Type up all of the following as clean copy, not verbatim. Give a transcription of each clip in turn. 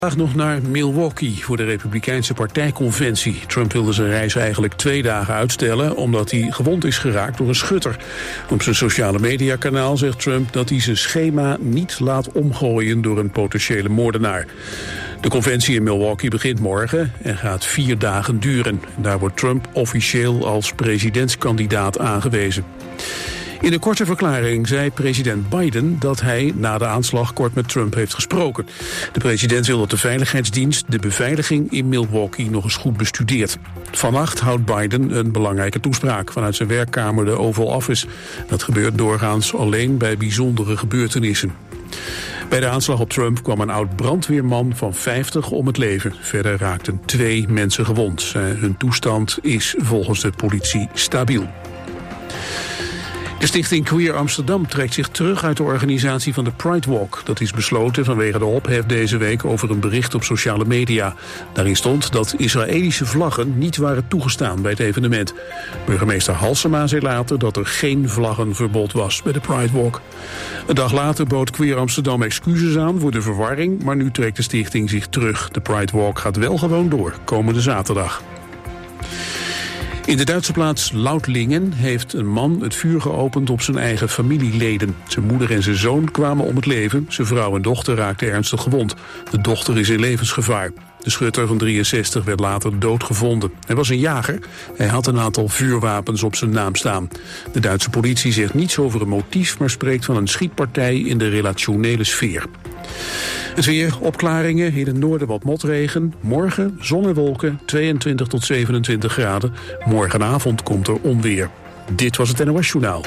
Vandaag nog naar Milwaukee voor de Republikeinse partijconventie. Trump wilde zijn reis eigenlijk 2 dagen uitstellen omdat hij gewond is geraakt door een schutter. Op zijn sociale mediakanaal zegt Trump dat hij zijn schema niet laat omgooien door een potentiële moordenaar. De conventie in Milwaukee begint morgen en gaat 4 dagen duren. Daar wordt Trump officieel als presidentskandidaat aangewezen. In een korte verklaring zei president Biden dat hij na de aanslag kort met Trump heeft gesproken. De president wil dat de veiligheidsdienst de beveiliging in Milwaukee nog eens goed bestudeert. Vannacht houdt Biden een belangrijke toespraak vanuit zijn werkkamer, de Oval Office. Dat gebeurt doorgaans alleen bij bijzondere gebeurtenissen. Bij de aanslag op Trump kwam een oud brandweerman van 50 om het leven. Verder raakten 2 mensen gewond. Hun toestand is volgens de politie stabiel. De stichting Queer Amsterdam trekt zich terug uit de organisatie van de Pride Walk. Dat is besloten vanwege de ophef deze week over een bericht op sociale media. Daarin stond dat Israëlische vlaggen niet waren toegestaan bij het evenement. Burgemeester Halsema zei later dat er geen vlaggenverbod was bij de Pride Walk. Een dag later bood Queer Amsterdam excuses aan voor de verwarring, maar nu trekt de stichting zich terug. De Pride Walk gaat wel gewoon door, komende zaterdag. In de Duitse plaats Lautlingen heeft een man het vuur geopend op zijn eigen familieleden. Zijn moeder en zijn zoon kwamen om het leven. Zijn vrouw en dochter raakten ernstig gewond. De dochter is in levensgevaar. De schutter van 63 werd later doodgevonden. Hij was een jager. Hij had een aantal vuurwapens op zijn naam staan. De Duitse politie zegt niets over een motief, maar spreekt van een schietpartij in de relationele sfeer. Het weer, opklaringen, in het noorden wat motregen. Morgen zon en wolken, 22 tot 27 graden. Morgenavond komt er onweer. Dit was het NOS Journaal.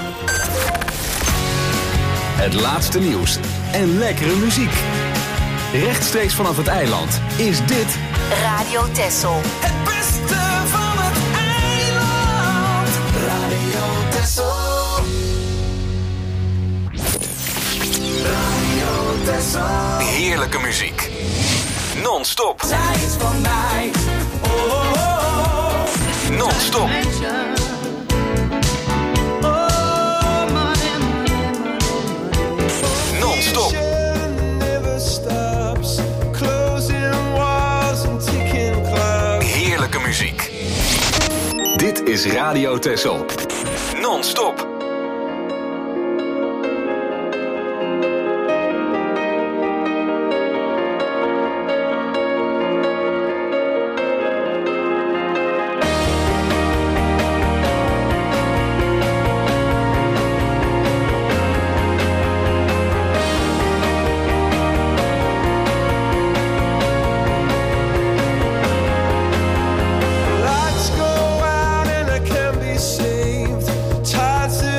Het laatste nieuws en lekkere muziek. Rechtstreeks vanaf het eiland is dit Radio Texel. Het beste van het eiland. Radio Texel. Radio Texel. heerlijke muziek. Non-stop. Zij is van mij. Oh, oh, oh. Non-stop. Non-stop. Heerlijke muziek. Dit is Radio Texel. Non-stop. Lights go out and I can't be saved. Tides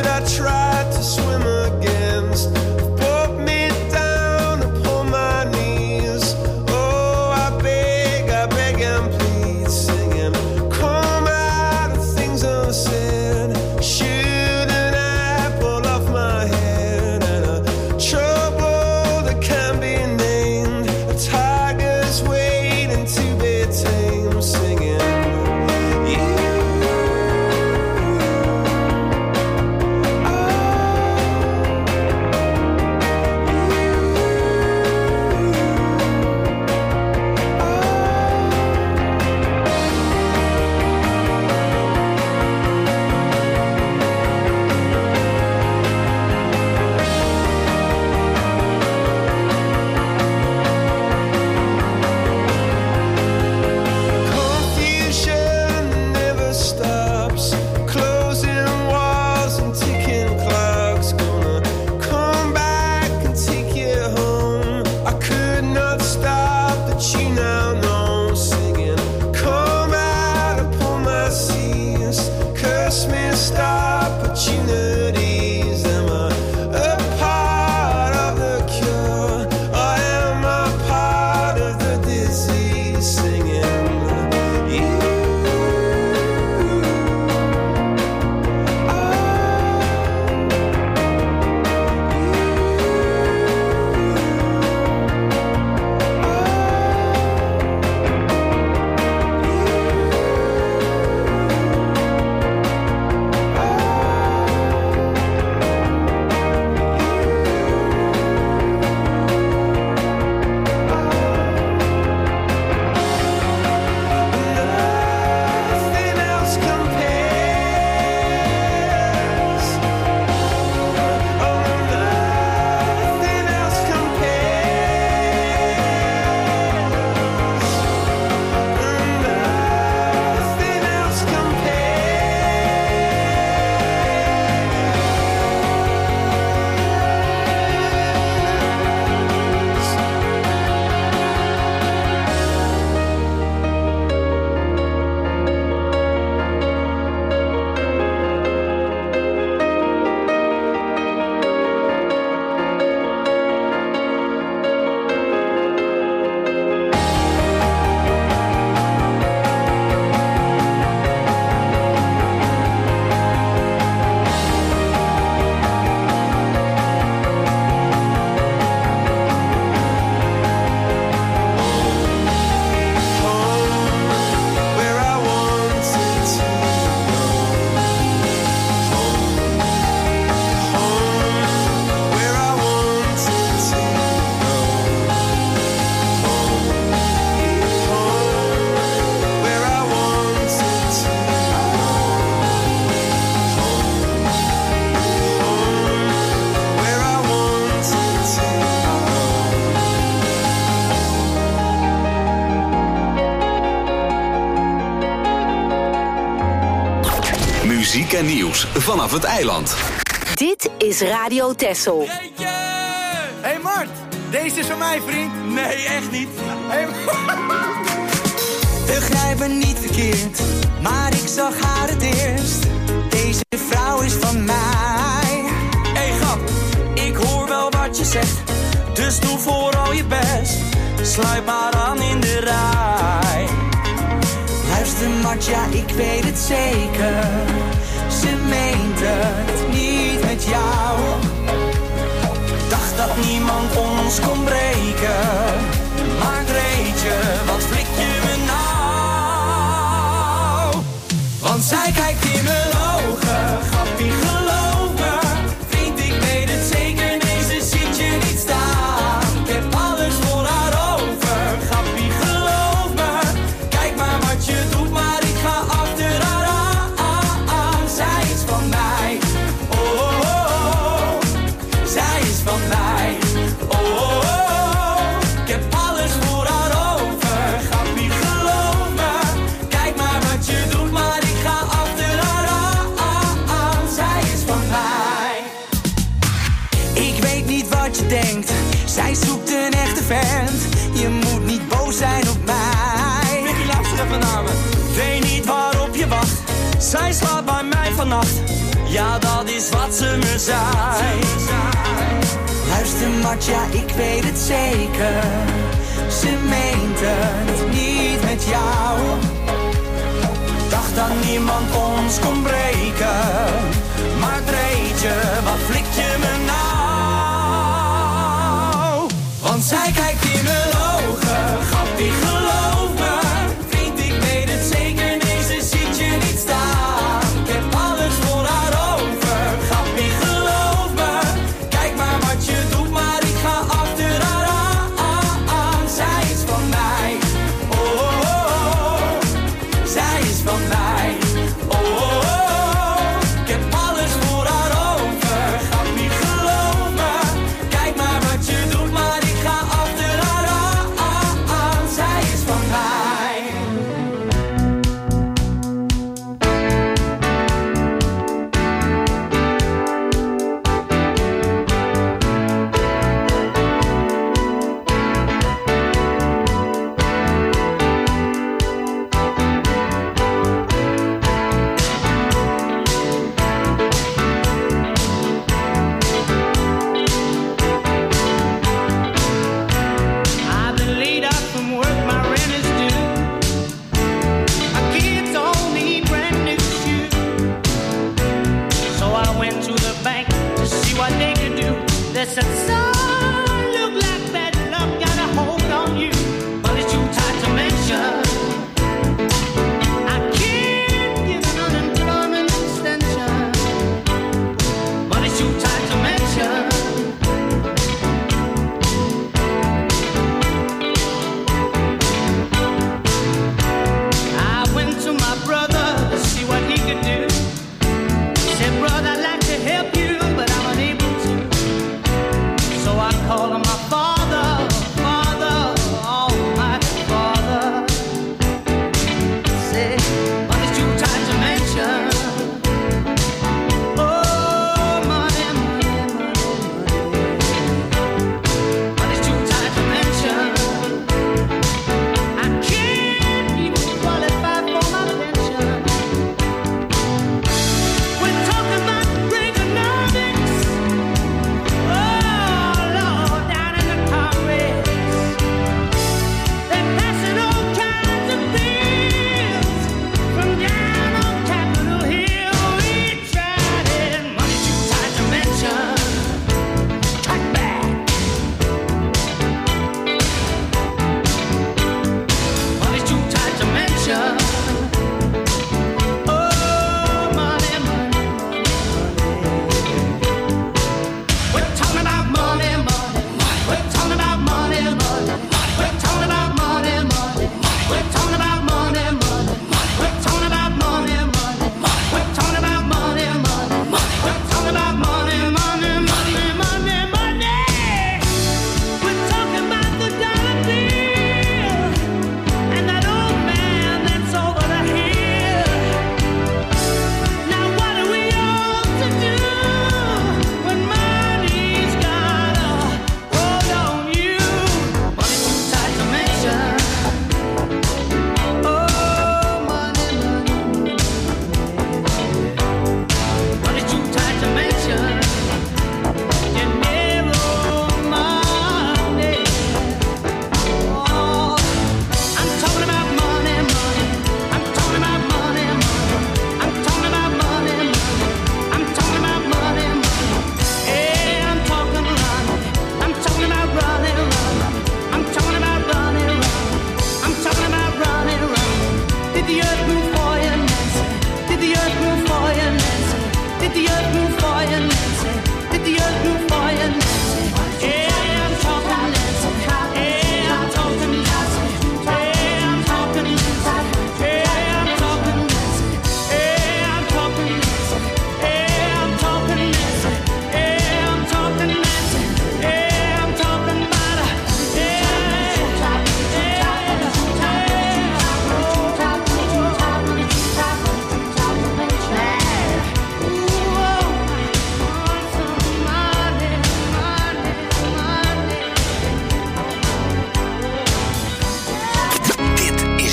muziek en nieuws vanaf het eiland. Dit is Radio Texel. Hey Mart, deze is van mij, vriend. Nee, echt niet. Hey, begrijp me niet verkeerd, maar ik zag haar het eerst. Deze vrouw is van mij. Hey grap, ik hoor wel wat je zegt, dus doe vooral je best. Sluit maar aan in de rij. Luister Mart, ja ik weet het zeker. Ze meent het niet met jou. Dacht dat niemand ons kon breken. Maar Greetje, wat flik je me nou? Want zij kijkt in mijn ogen. Grappie, geloof me. Vriend, ik weet het zeker. Nee, ze ziet je niet staan. Ik heb alles voor haar over. Grappie, geloof me. Kijk maar wat je doet, maar ik ga achter haar aan. Zij is van mij. Oh, oh, oh. Zij is van mij. Oh, oh, oh. Ik heb alles voor haar over. Grappie, geloof me. Kijk maar wat je doet, maar ik ga achter haar aan. Zij is van mij. Ik weet niet wat je denkt. Zij zoekt een echte vent. Je moet niet boos zijn op mij. Mickey, luister even naar me. Weet niet waarop je wacht. Zij slaapt bij mij vannacht. Ja, dat is wat ze me zei. Luister Mart, ja ik weet het zeker. Ze meent het niet met jou. Dacht dat niemand ons kon breken. Maar Greetje, wat flik je me nou? Want zij kijkt in mijn ogen. Grappie, geloof me. Vriend, ik weet het zeker. Nee, ze ziet je niet staan. Ik heb alles voor haar over. Grappie, geloof me. Kijk maar wat je doet, maar ik ga achter haar aan. Zij is van mij. Oh, oh, oh. Zij is van mij. Oh, oh, oh. Ik heb alles voor haar over. Grappie, geloof me. Kijk maar wat je doet, maar ik ga achter haar aan.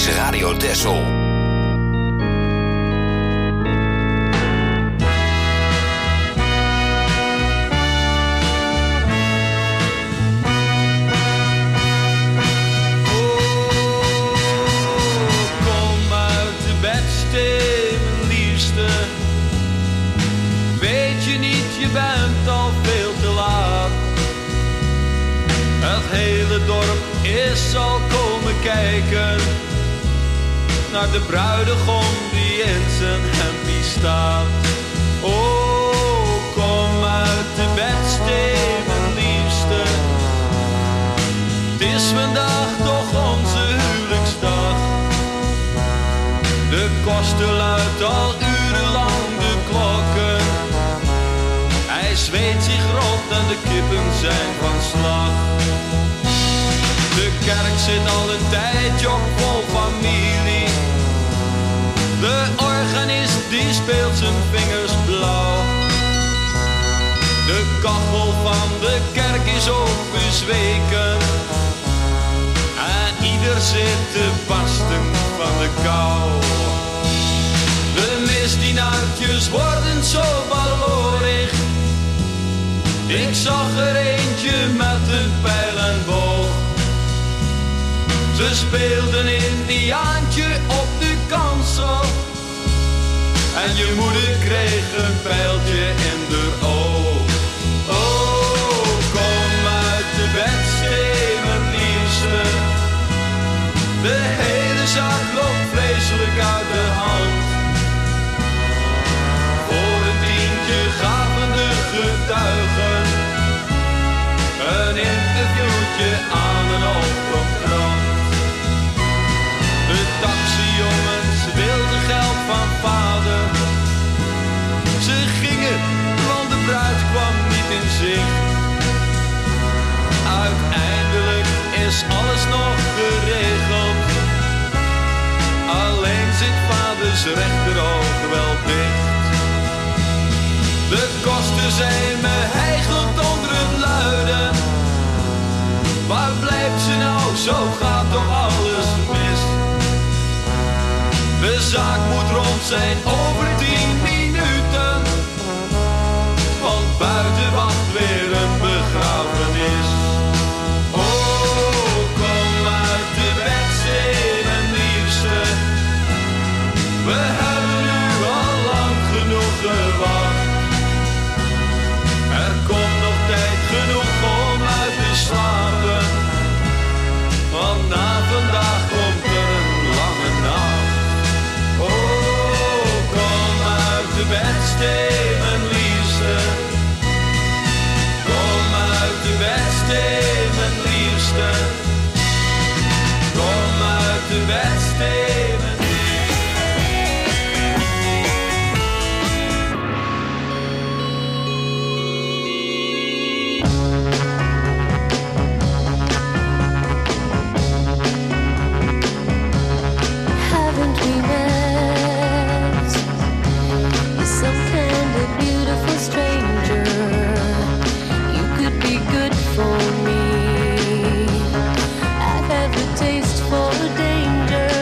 is Radio Texel. Je bent al veel te laat. Het hele dorp is al komen kijken naar de bruidegom die in zijn hempie staat. Oh, kom uit de bedstee, mijn liefste. Het is vandaag toch onze huwelijksdag. De koster luidt al urenlang de klokken. Hij zweet zich rot en de kippen zijn van slag. De kerk zit al een tijdje op vol familie. De organist die speelt zijn vingers blauw. De kachel van de kerk is ook bezweken. En ieder zit te barsten van de kou. De misdienaartjes worden zo ballorig. Ik zag er eentje met een pijl en boog. Ze speelden Indiaantje op de kansel. En je moeder kreeg een pijltje in de oog. Oh, kom uit de bedstee, mijn liefste. De hele zaak loopt vreselijk uit de hand. Voor een tientje gaven de getuigen een interviewtje aan een oproepkrant. De taxijongens wilden geld van vader. Ze gingen, want de bruid kwam niet in zicht. Uiteindelijk is alles nog geregeld. Alleen zit vaders rechteroog wel dicht. De kosten zijn me hijgend onder het luiden. Waar blijft ze nou, zo gaat toch alles mis. De zaak moet rond zijn over 10 minuten. Want buiten wacht weer een begrafenis. Oh, kom uit de bedstee, mijn liefste. We hebben nu al lang genoeg gewacht. Er komt nog tijd genoeg om uit te slapen. Want na vandaag komt er een lange nacht. Oh, kom uit de bedstee, mijn liefste. Kom uit de bedstee, mijn liefste. Kom uit de bedstee, mijn liefste. For danger.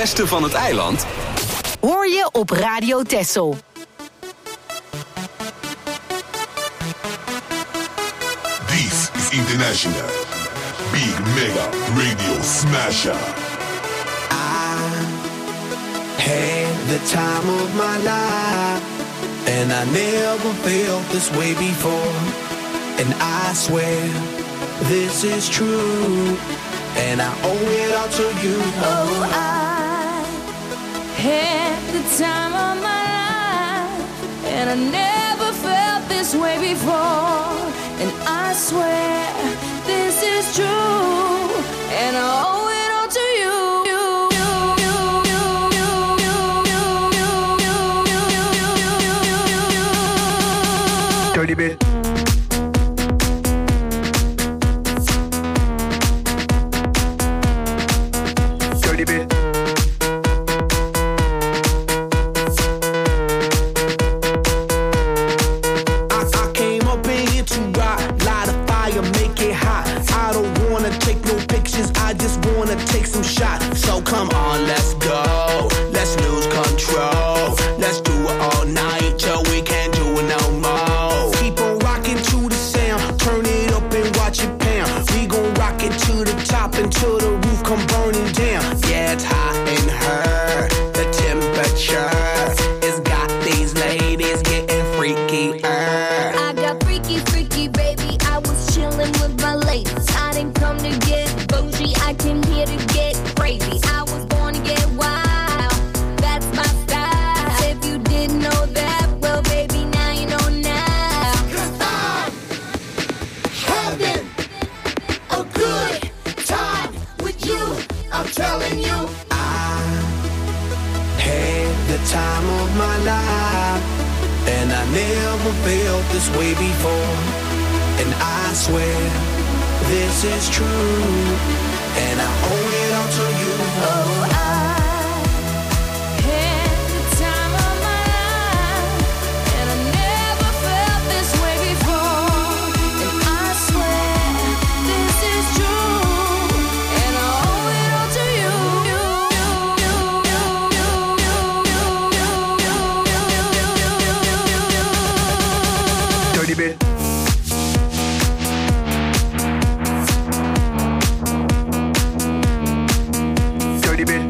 beste van het eiland hoor je op Radio Texel. This is International Big Mega Radio Smasher. Had the time of my life, and I never felt this way before. And I swear this is true, and I owe it all to you. Oh, I had the time of my life, and I never felt this way before. And I swear this is true, and I owe it all to you. Dirty bit. Dirty bit. I came up in here to rock, light a fire, make it hot. I don't wanna take no pictures, I just wanna take some shots. So come on, let's go, let's lose control. Let's do it all night till we can't do it no more. Keep on rocking to the sound, turn it up and watch it pound. We gon' rock it to the top until the roof come burning down. Yeah, it's hot in her, the temperature has got these ladies getting freaky. I got freaky, freaky, baby. I was chilling with my ladies. I didn't come to get bougie, I came here to get crazy. I was born to get wild, that's my style. If you didn't know that, well, baby, now you know now. 'Cause I'm having a good time with you, I'm telling you. I had the time of my life, and I never felt this way before. And I swear this is true, and I owe it all to you. Oh, I had the time of my life, and I never felt this way before. And I swear this is true, and I owe it all to you. Dirty bit. Dirty bit.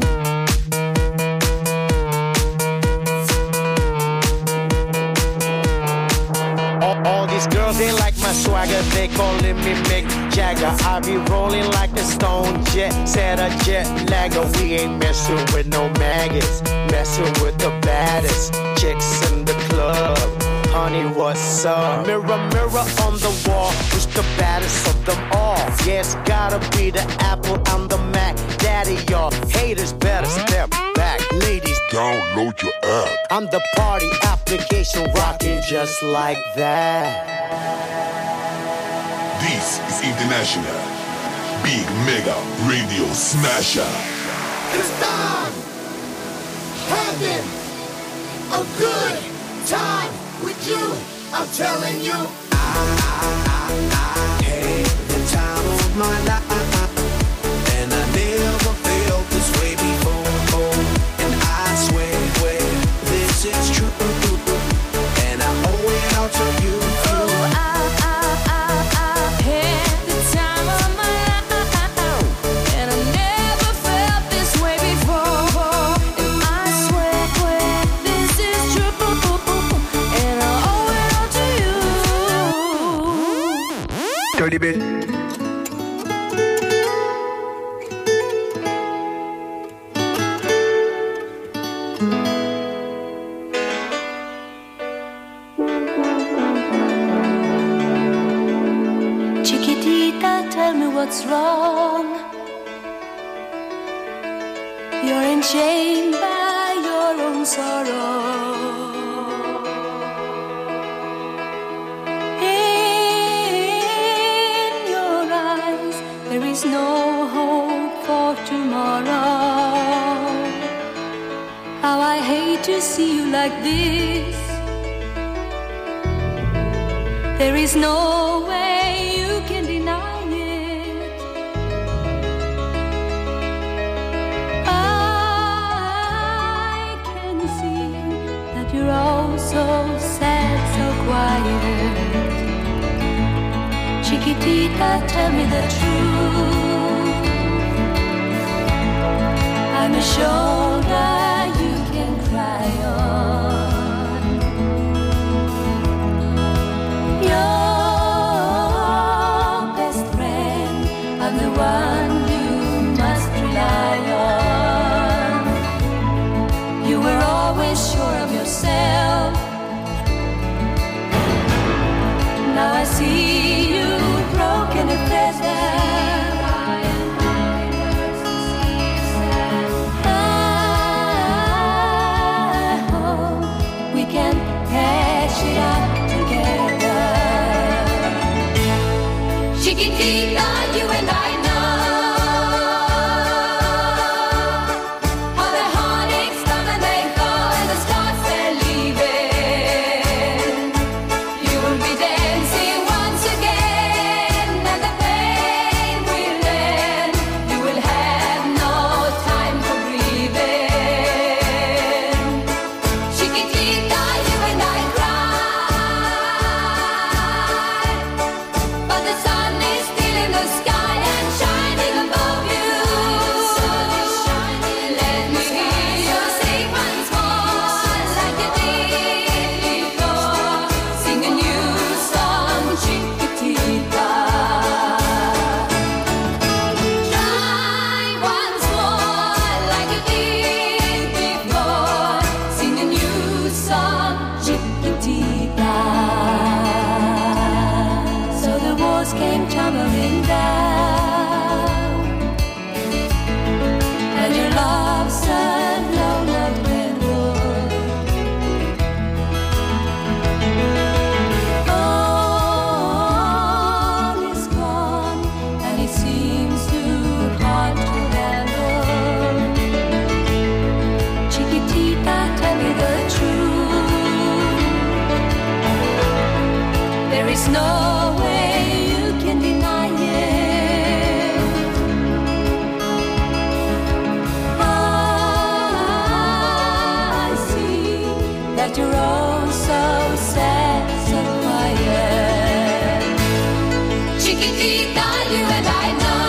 All these girls, they like my swagger, they calling me Mick Jagger. I be rolling like a stone jet, set a jet lagger. We ain't messing with no maggots, messing with the baddest chicks in the club. Honey, what's up? Mirror, mirror on the wall, who's the baddest of them all? Yeah, it's gotta be the Apple and the Mac. Daddy, y'all haters better step back. Ladies, Download your app. I'm the party application rocking just like that. This is International Big Mega Radio Smasher. 'Cause I'm having a good time with you, I'm telling you. Had the time of my life, and I never felt this way before. And I swear this is true, and I owe it all to you. Oh, I had the time of my life, and I never felt this way before. And I swear this is true, and I owe it all to you. Dirty bit. Chiquitita, tell me what's wrong. You're enchained by your own sorrow. In your eyes, there is no hope for tomorrow. How I hate to see you like this. There is no way you can deny it. I were all so sad, so quiet. Chiquitita, tell me the truth. I'm a shoulder you can cry on. Your best friend, I'm the one you must rely on. You were always sure of yourself. Now I see you broken and desert. I hope we can hash it out together. Chiquitita, you and I know how the heartaches come and they go and the stars they're leaving. You will be dancing once again and the pain will end. You will have no time for breathing. Chiquitita, you and I cry, but the sun is still in the sky and shining above you. Let me hear you sing once more like you did before. Sing a new song, Chiquitita. Try once more like you did before. Sing a new song, Chiquitita. So the walls came tumbling down, and your love said no love dwindled. All is gone, and it seems too hard to handle. Chiquitita, tell me the truth. There is no way you can deny it. I see that you're all so sad, so quiet. Chiquitita, you and I know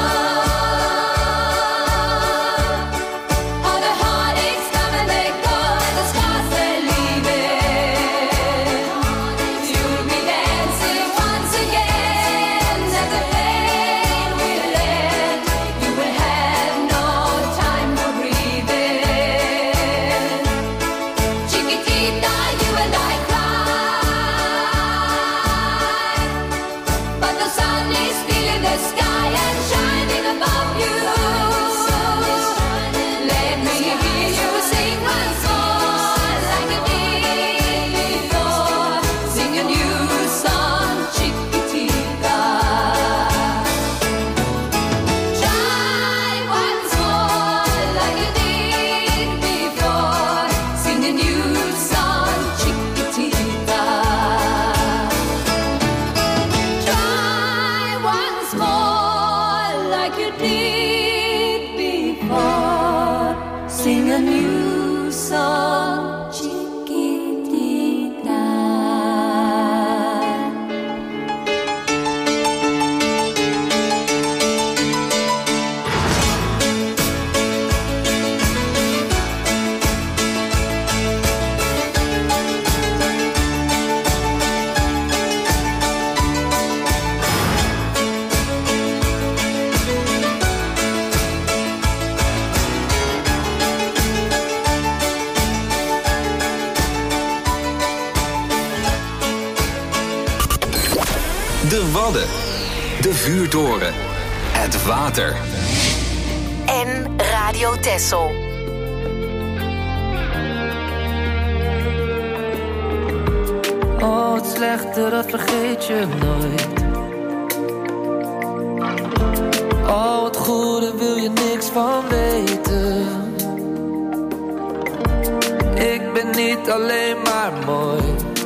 how the heartaches come and they go and the stars they're leaving. You'll be dancing once again and the pain will end. You will have no time for breathing. Chiquitita, you and I cry, but the sun is still in the sky and shining above you. Let me hear you sing once more like you did before. Sing a new song, Chiquitita. Try once more like you did before. Sing a new song, Chiquitita. Try once more like you did before. Sing a new song, Chiquitita. De Wadden, de vuurtoren, het water. En Radio Texel. Oh, het slechte, dat vergeet je nooit. Oh, het goede wil je niks van weten. Ik ben niet alleen maar mooi.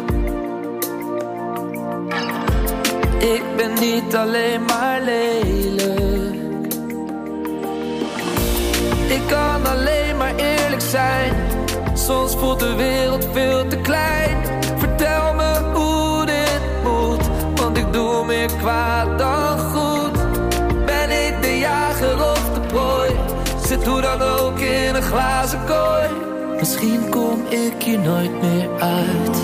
Ik ben niet alleen maar lelijk. Ik kan alleen maar eerlijk zijn. Soms voelt de wereld veel te klein. Vertel me hoe dit moet, want ik doe meer kwaad dan goed. Ben ik de jager of de prooi? Zit hoe dan ook in een glazen kooi. Misschien kom ik hier nooit meer uit.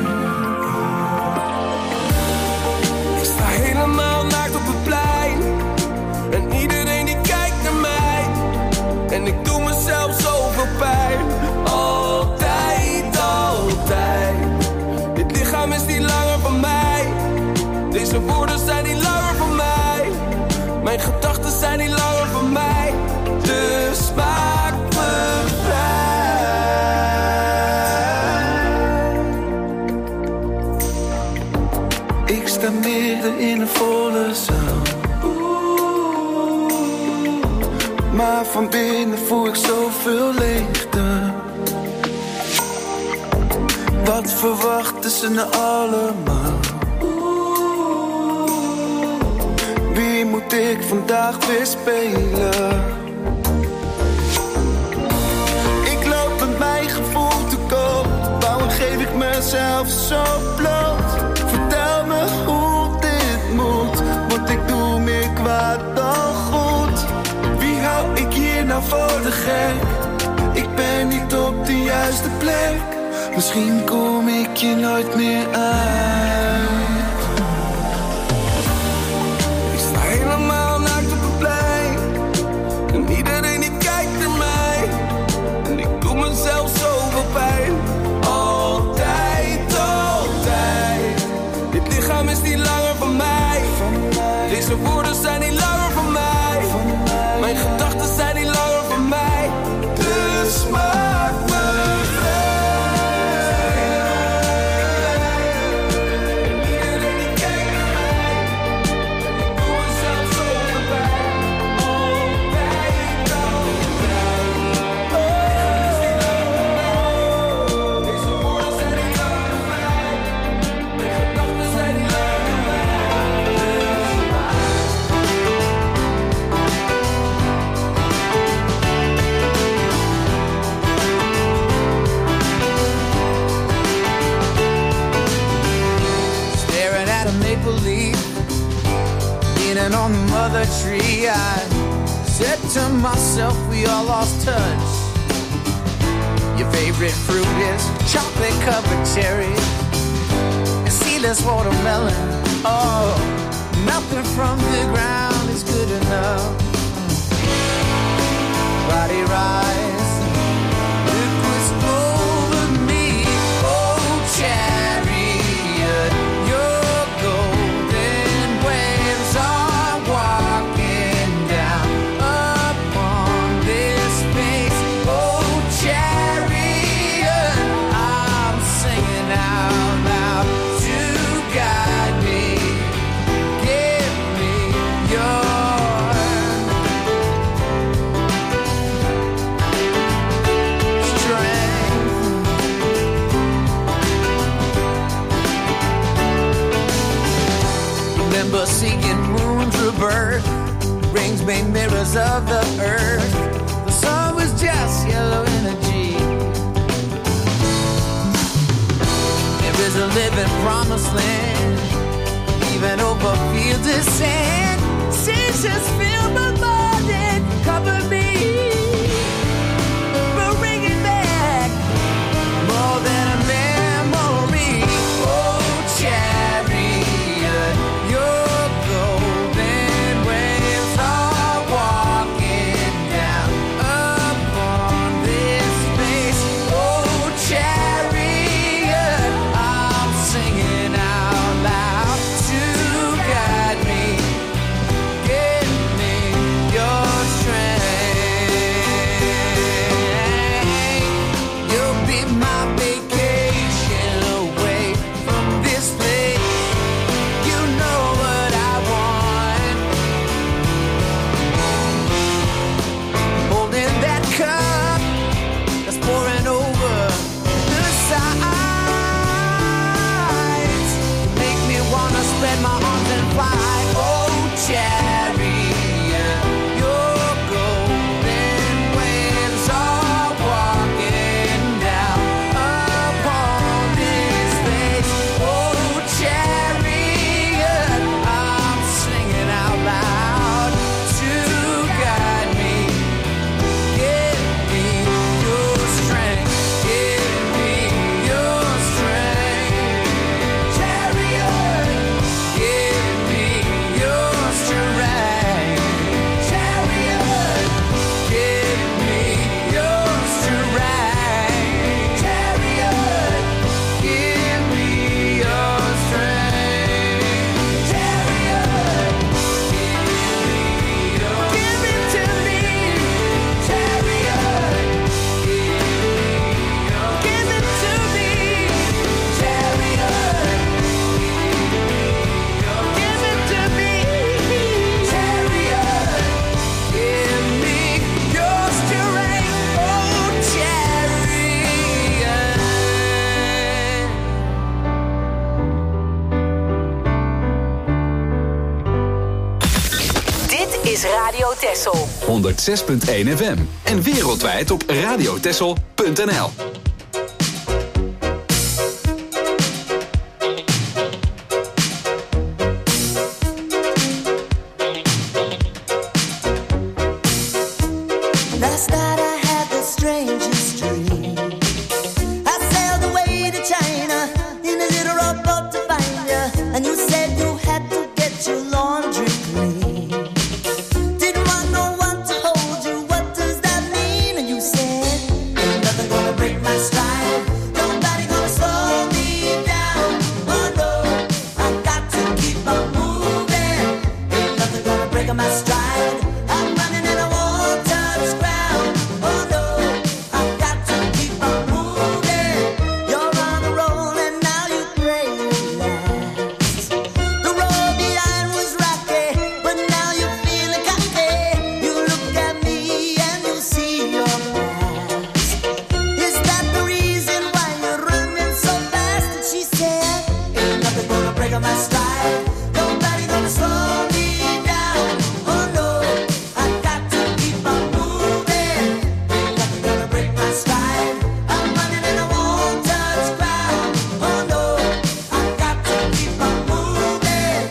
Ik sta helemaal naakt op het plein. En iedereen die kijkt naar mij. En ik doe mezelf zoveel pijn. Altijd, altijd. Dit lichaam is niet langer van mij. Deze woorden zijn niet langer van mij. Mijn gedachten zijn niet langer van mij. Dus maak me vrij. Ik sta midden in een volle zaal. Maar van binnen voel ik zoveel leegte. Wat verwachten ze nou allemaal? Wie moet ik vandaag weer spelen? Ik loop met mijn gevoel te koop. Waarom geef ik mezelf zo bloot? Vertel me hoe dit moet, want ik doe meer kwaad dan goed. Wie hou ik hier nou voor de gek? Ik ben niet op de juiste plek. Misschien kom ik je nooit meer uit. Ik sta helemaal naakt op het plein. En iedereen die kijkt naar mij. En ik doe mezelf zoveel pijn. Altijd, altijd. Dit lichaam is niet langer van mij. Deze woorden zijn niet langer van mij. Mijn gedachten zijn niet langer van mij. Dus maak me vrij. On the mother tree, I said to myself, we all lost touch. Your favorite fruit is chocolate-covered cherries and seedless watermelon. Oh, nothing from the ground is good enough. Body rise, look what's over me. Oh, chariot, your golden waves are walking down upon this space. Oh, chariot, I'm singing out loud to guide me. Give me your strength. Remember seeing moons rebirth, rings made mirrors of the earth. The sun was just yellow energy. There is a living promised land, even over fields of sand. Seasons fill my mind and cover me. But bring it back, more than a memory. Oh, chariot, your golden waves are walking down upon this space. Oh, chariot, I'm singing out loud to guide me. Give me is Radio Texel. 106.1 FM. En wereldwijd op radiotexel.nl. Last night I had the strangest dream. I sailed away to China in a little rowboat to find you, and you said you had to get your laundry clean. Didn't want no one to hold you. What does that mean? And you said, ain't nothing gonna break my stride. Nobody gonna slow me down. Oh no, I got to keep on moving. Ain't nothing gonna break my stride. I'm running and I won't touch ground. Oh no, I got to keep on moving. You're on the roll and now you pray last. The road behind was rocky, but now you're feeling cocky. You look at me and you see your past. Is that the reason why you're running so fast? And she said, ain't nothing gonna break my stride. Nobody gonna slow me down. Oh no, I got to keep on moving. Ain't nothing gonna break my stride. I'm running and I won't touch ground. Oh no, I got to keep on moving.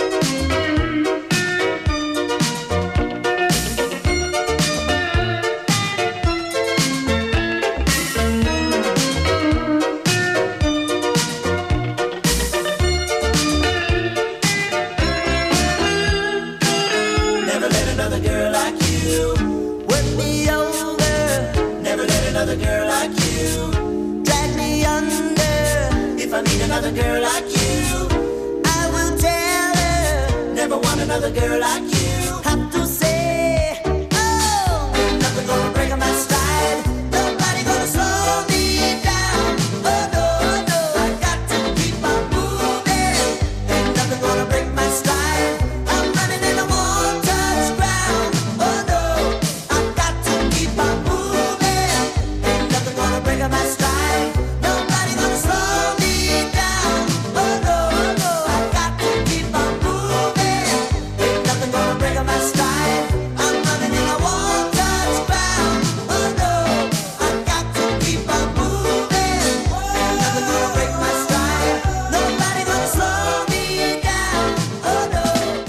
Never let another girl like you work me over. Never let another girl like you drag me under. If I meet another girl like you, I will tell her. Never want another girl like you. Have to say, oh, ain't nothing gonna break my stride. Nobody gonna slow me down. Oh no, no, I got to keep on moving. Ain't nothing gonna break my stride. I'm running and I won't touch ground. Oh no, I got to keep on moving. Ain't nothing gonna break my stride. Nobody gonna slow me down. Oh no, no, I got to keep on moving. Ain't nothing gonna break my stride. I'm running and I won't touch ground. Oh no, I got to keep on moving. Ain't nothing gonna break my stride. Nobody gonna slow me down. Oh no.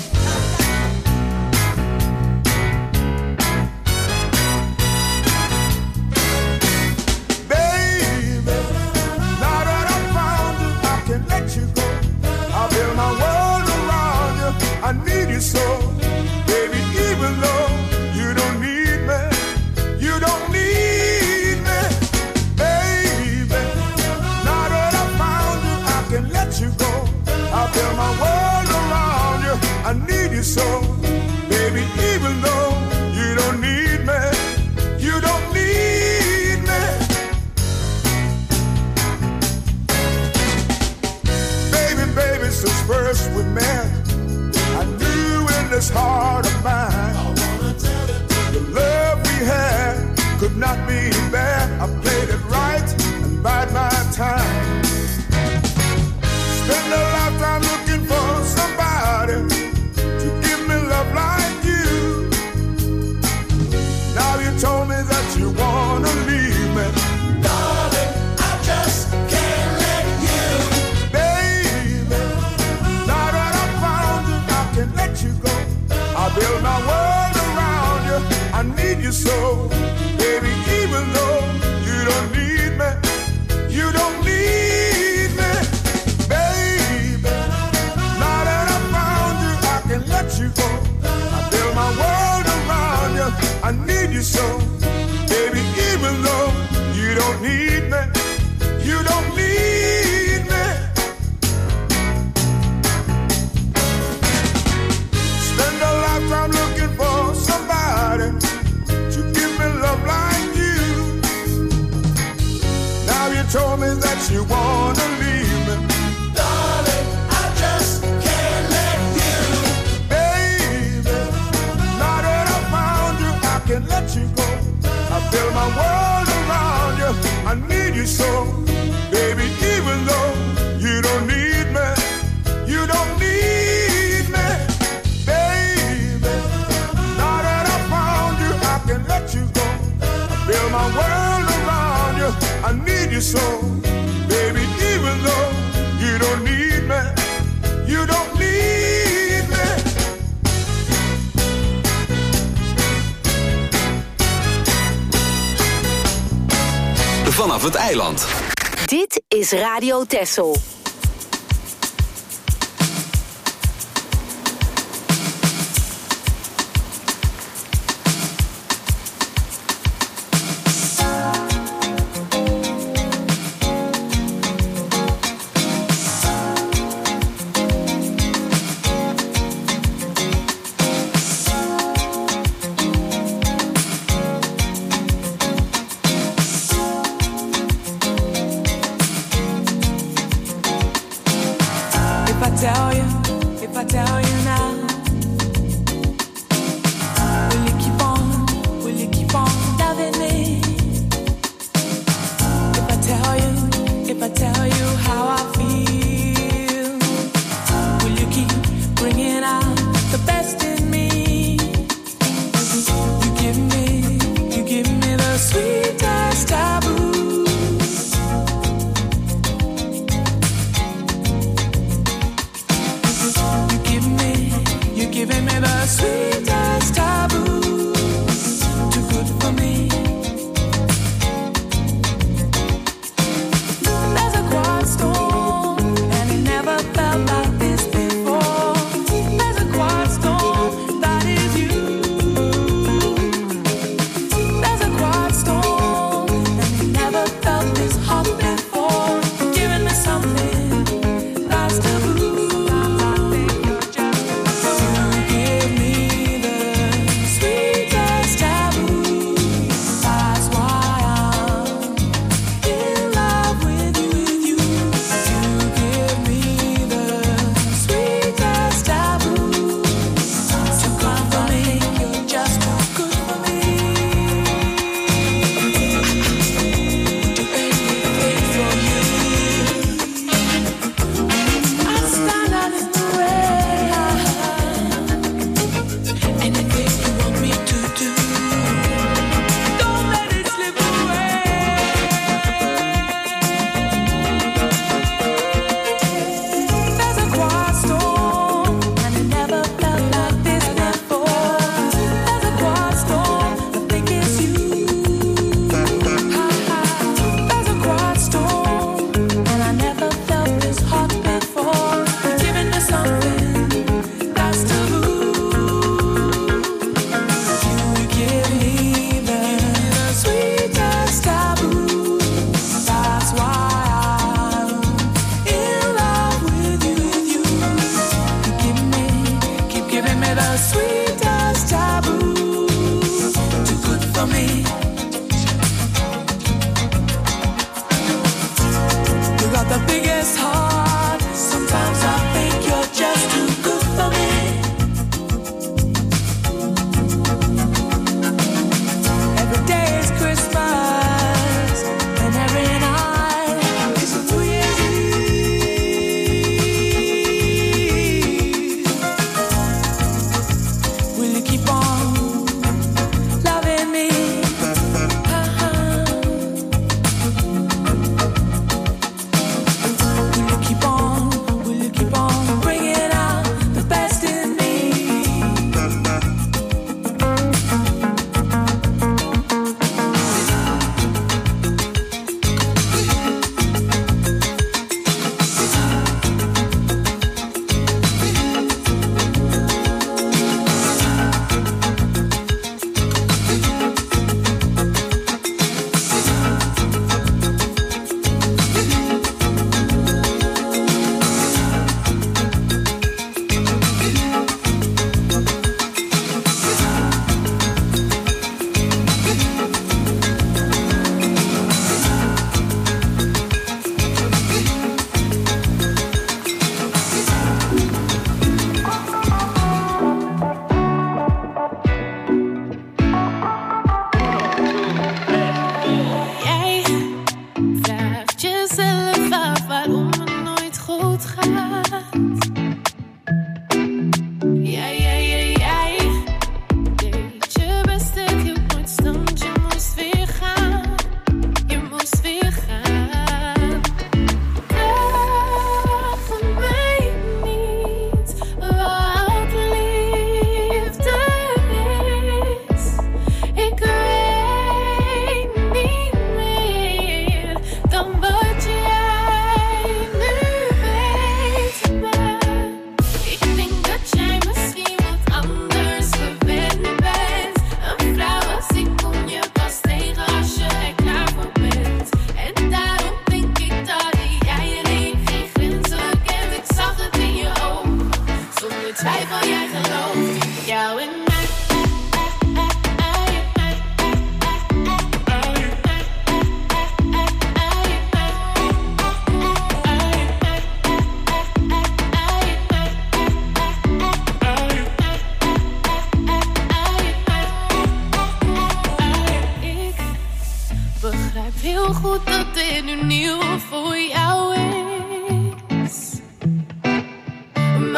Baby, now that I found you, I can't let you go. I build my world around you. I need you so, baby. Even though you don't need me, you don't need me, baby. Now that I found you, I can't let you go. I build my world around you. I need you so, baby. Even though you don't need me, you don't need me. Baby, baby, since first we met, I knew in this heart of mine, the love we had could not be bad. I played it right and bide my time. Spend a lifetime looking for somebody to give me love like you. Now you told me that you wanna leave me. Darling, I just can't let you. Baby, now that I found you, I can't let you go. I built you don't need me. Vanaf het eiland. Dit is Radio Texel. If I tell you now, will you keep on loving me? If I tell you how I feel, will you keep bringing out the best in me? You give me the sweetest taboo.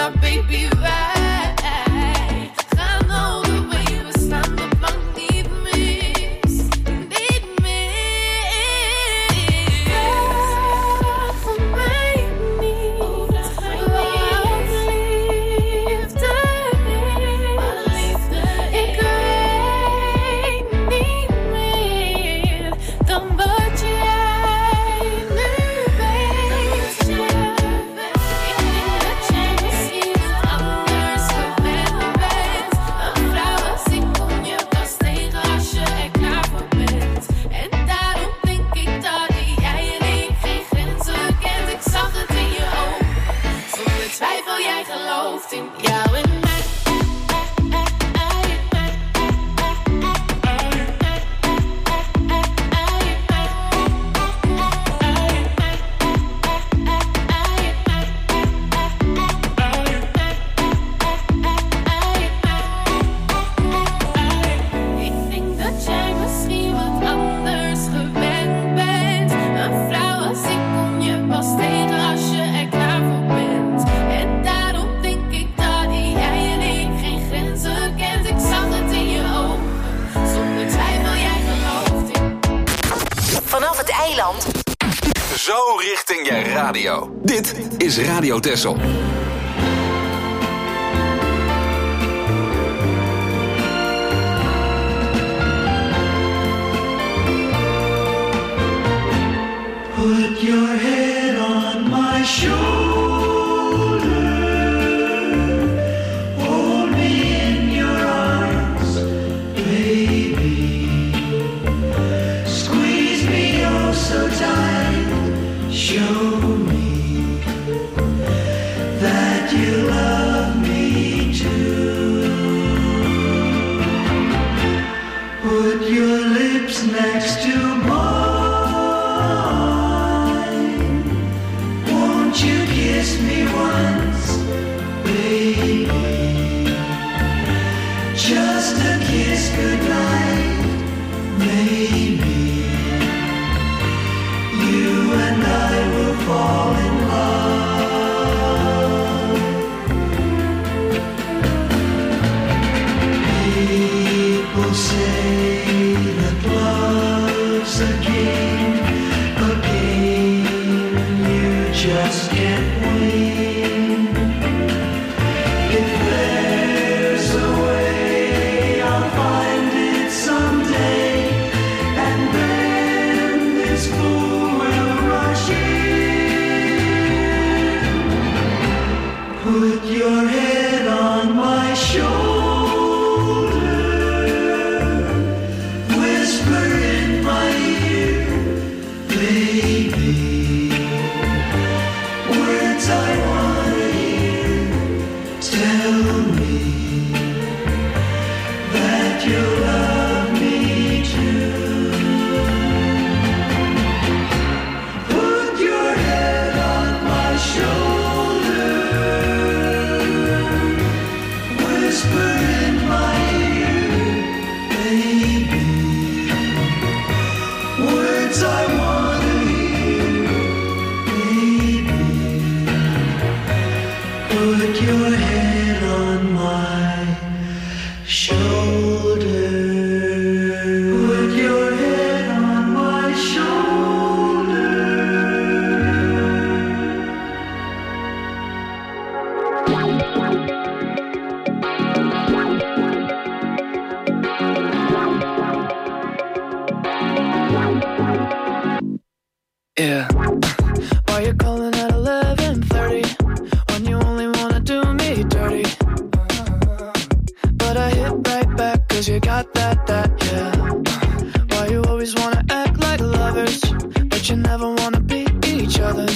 my baby right. I know the way you stand up and need me. Need me. Vraag van mij niet. Wat liefde is. Ik weet niet meer dan wat jij nu weet. Ik denk dat jij misschien wat anders gewend bent. Een vrouw als ik kom je pas tegen als je er klaar voor bent. En daarom denk ik dat jij en ik geen grenzen kent. Ik zag het in je ogen. Zonder twijfel jij gelooft in jou en mij. Ik denk dat jij misschien wat anders gewend bent. Een vrouw als ik kom je pas tegen als je er klaar voor bent. En daarom denk ik dat jij en ik geen grenzen kent. Ik zag het in je ogen. Zonder twijfel jij gelooft in. Vanaf het eiland. Zo richting je radio. Dit is Radio Texel. Put your head on my shoulder. Hold me in your arms, baby. Squeeze me oh so tight. Show me that you love me too. Put your lips next to mine. Won't you kiss me once, baby? Just a kiss goodnight, maybe. You and I will fall in love. People say that love's a game you just can't win. If there's a way, I'll find it someday, and then this fool will rush in. Put your head on my shoulder, whisper in my ear, baby. Words I wanna hear. Tell me that you love me too. Put your head on my shoulder, whisper in my ear, baby. Words I wanna hear, baby. Put your head on my shoulder. Put your head on my shoulder. Yeah. Why you calling at 11:30 when you only wanna do me dirty? But I hit right back 'cause you got that, yeah. Why you always wanna act like lovers, but you never wanna be each other's?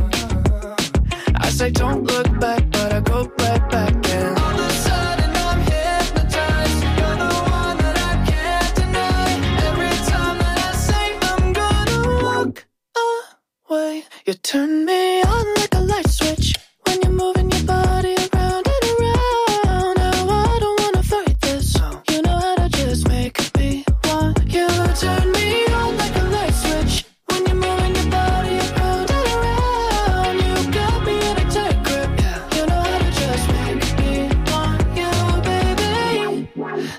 I say don't look back, but I go right back and all of a sudden I'm hypnotized. You're the one that I can't deny. Every time that I say I'm gonna walk away, you turn me on like a light switch when you're moving your body around and around. Now I don't wanna fight this, you know how to just make me want you. Turn me on like a light switch when you're moving your body around and around. You got me in a tight grip,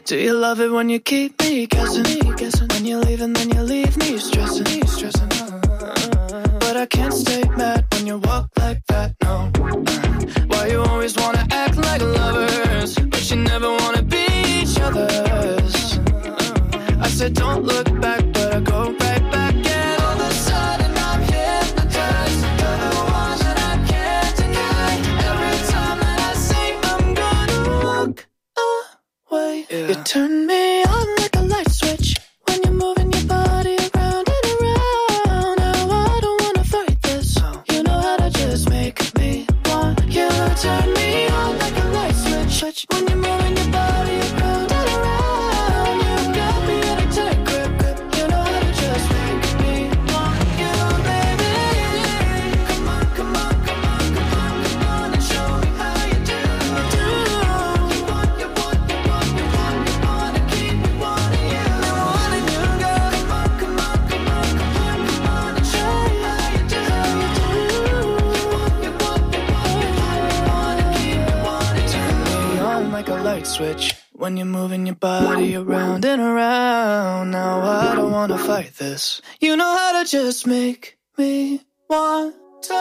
Do you love it when you keep me guessing? When you leave and then you leave me stressing. But I can't stay mad when you walk like that, no. Why you always wanna act like lovers, but you never wanna be each other's? I said don't look back, but I go right back. And all of a sudden I'm hypnotized. You're the one that I can't deny. Every time that I say I'm gonna walk away, you turn me on like a light switch. When you're moving your body around and around. Now I don't wanna fight this. You know how to just make me want you. Turn me on like a light switch. When you're moving your body around and around. You got me in a tight grip. You know how to just make me want you, baby. Come on, come on, come on, come on, come on, and show me how you do. You want, you want, you want, you want, you want to keep me wanting you. Wanting you, girl. Come on, come on, come on, come on, come on, and show me how you do. You want, you want, you want, you want to keep me wanting. Turn me on like a light switch. When you're moving your body around and around. Now I don't wanna fight this. You know how to just make me want to.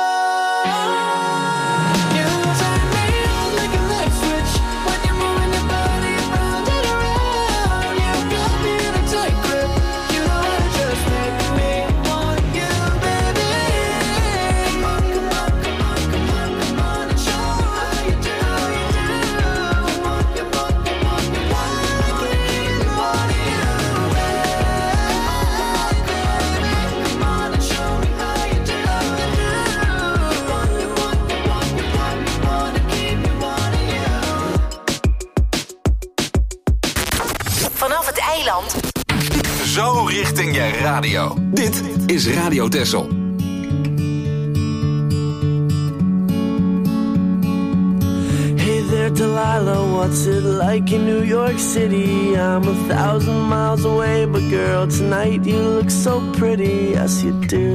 You turn me on like a light switch. When you're moving your body around and around. You got me in a tight grip. You know how to just make me want you, baby. Come on, come on, come on, come on, come on, and show me how you do. You want, you want, you want, you want to keep me wanting you. Come on and show me how you do. You want, you want, you want, you want, you want to keep me wanting you. Vanaf het eiland. Zo richting je radio. Dit is Radio Texel. Hey there, Delilah, what's it like in New York City? I'm 1,000 miles away, but girl, tonight you look so pretty, yes you do.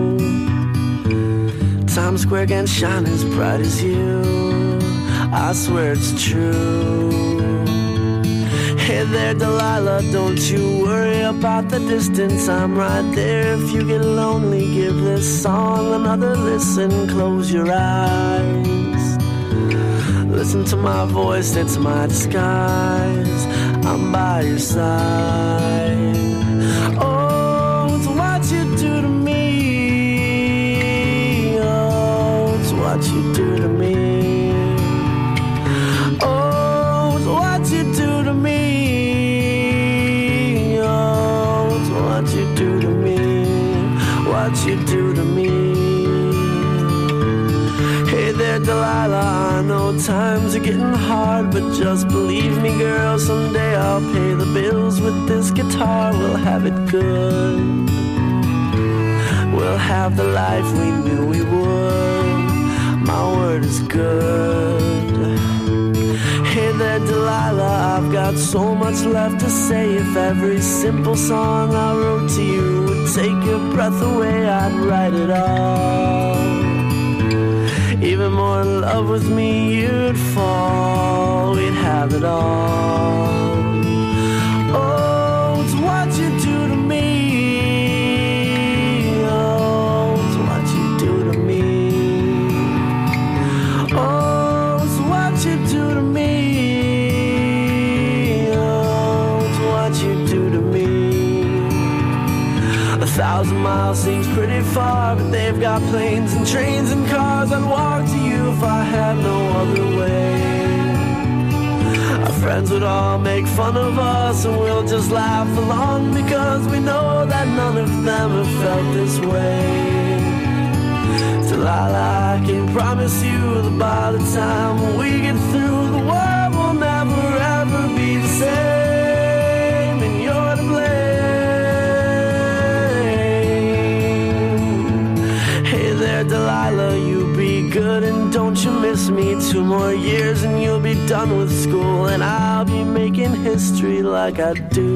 Times Square can't shine as bright as you, I swear it's true. Hey there, Delilah, don't you worry about the distance, I'm right there. If you get lonely, give this song another listen, close your eyes. Listen to my voice, it's my disguise. I'm by your side. Oh, it's what you do to me. Oh, it's what you do to me. Oh, it's what you do to me. Oh, it's what you do to me. What you do to me. Hey there, Delilah, I know times are getting hard, but just believe me, girl, someday I'll pay the bills with this guitar. We'll have it good. We'll have the life we knew we would. My word is good. Hey there, Delilah, I've got so much left to say. If every simple song I wrote to you would take your breath away, I'd write it all. Even more in love with me, you'd fall. We'd have it all. Oh, it's what you do to me. Oh, it's what you do to me. Oh, it's what you do to me. Oh, it's what you do to me. 1,000 miles seems pretty far, but they've got planes and trains and cars. I'd walk to you if I had no other way. Our friends would all make fun of us, and we'll just laugh along, because we know that none of them have felt this way. Delilah, I can promise you that by the time we get through, the world will never ever be the same, and you're to blame. Delilah, you be good and don't you miss me. 2 more years and you'll be done with school, and I'll be making history like I do.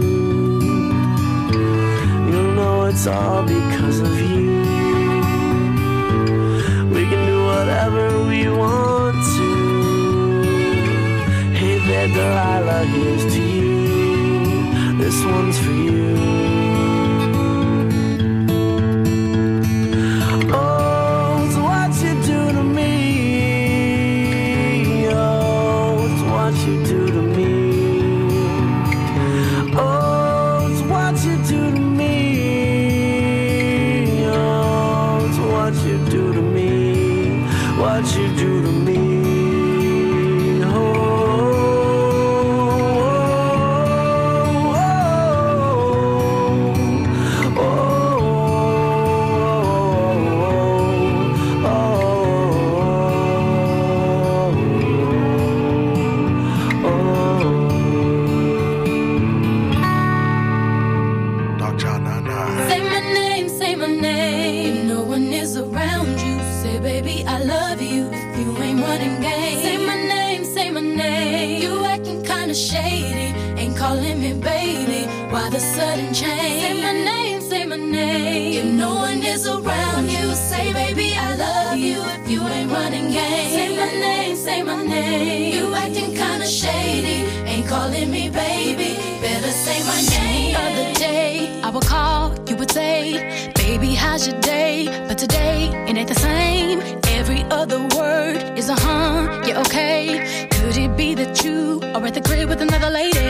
You know it's all because of you. We can do whatever we want to. Hey there, Delilah, here's to you. what you do to me. How's your day? But today it ain't the same. Every other word is a yeah, okay. Could it be that you are at the crib with another lady?